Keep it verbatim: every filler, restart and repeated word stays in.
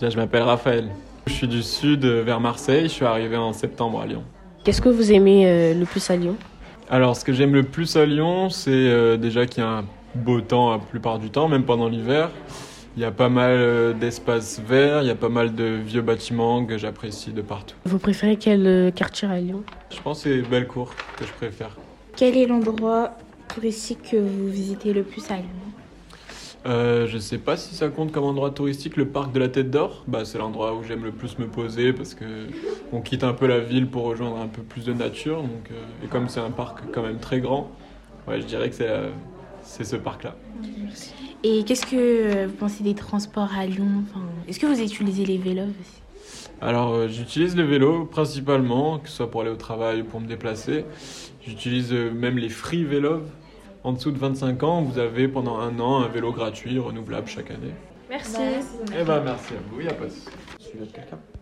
Bien, je m'appelle Raphaël. Je suis du sud euh, vers Marseille, je suis arrivé en septembre à Lyon. Qu'est-ce que vous aimez euh, le plus à Lyon? Alors ce que j'aime le plus à Lyon, c'est euh, déjà qu'il y a un beau temps la plupart du temps, même pendant l'hiver. Il y a pas mal euh, d'espaces verts, il y a pas mal de vieux bâtiments que j'apprécie de partout. Vous préférez quel euh, quartier à Lyon? Je pense que c'est Bellecour que je préfère. Quel est l'endroit touristique que vous visitez le plus à Lyon? Euh, je sais pas si ça compte comme endroit touristique, le parc de la Tête d'Or. Bah, c'est l'endroit où j'aime le plus me poser parce que on quitte un peu la ville pour rejoindre un peu plus de nature. Donc, euh, et comme c'est un parc quand même très grand, ouais, je dirais que c'est, euh, c'est ce parc-là. Et qu'est-ce que euh, vous pensez des transports à Lyon? Enfin, est-ce que vous utilisez les vélos aussi? Alors, euh, j'utilise le vélo principalement, que ce soit pour aller au travail ou pour me déplacer. J'utilise euh, même les free vélos. En dessous de vingt-cinq ans, vous avez pendant un an un vélo gratuit, renouvelable chaque année. Merci. Eh ben, merci à vous, il n'y a pas de souci. Je suis avec quelqu'un.